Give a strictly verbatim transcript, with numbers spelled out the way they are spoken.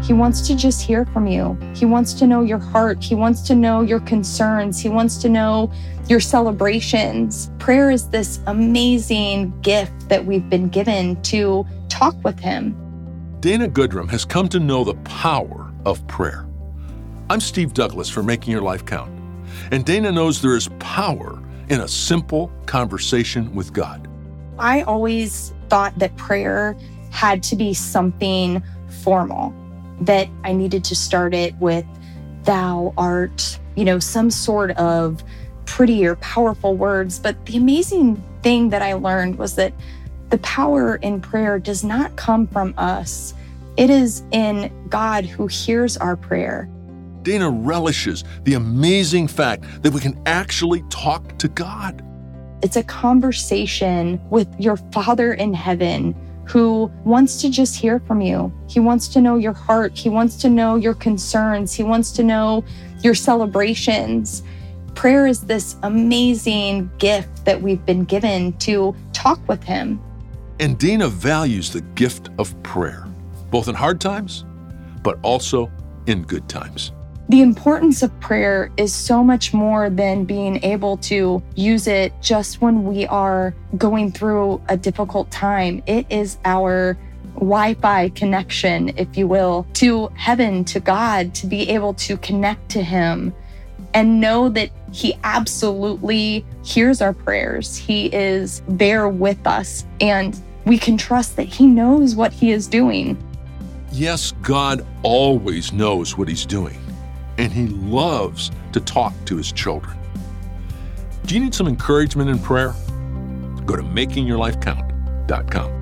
He wants to just hear from you. He wants to know your heart. He wants to know your concerns. He wants to know your celebrations. Prayer is this amazing gift that we've been given to talk with him. Dana Goodrum has come to know the power of prayer. I'm Steve Douglas for Making Your Life Count. And Dana knows there is power in a simple conversation with God. I always thought that prayer had to be something formal, that I needed to start it with thou art, you know, some sort of pretty or powerful words. But the amazing thing that I learned was that the power in prayer does not come from us. It is in God who hears our prayer. Dana relishes the amazing fact that we can actually talk to God. It's a conversation with your Father in heaven who wants to just hear from you. He wants to know your heart. He wants to know your concerns. He wants to know your celebrations. Prayer is this amazing gift that we've been given to talk with him. And Dana values the gift of prayer, both in hard times, but also in good times. The importance of prayer is so much more than being able to use it just when we are going through a difficult time. It is our Wi-Fi connection, if you will, to heaven, to God, to be able to connect to him and know that he absolutely hears our prayers. He is there with us, and we can trust that he knows what he is doing. Yes, God always knows what he's doing, and he loves to talk to his children. Do you need some encouragement in prayer? Go to making your life count dot com.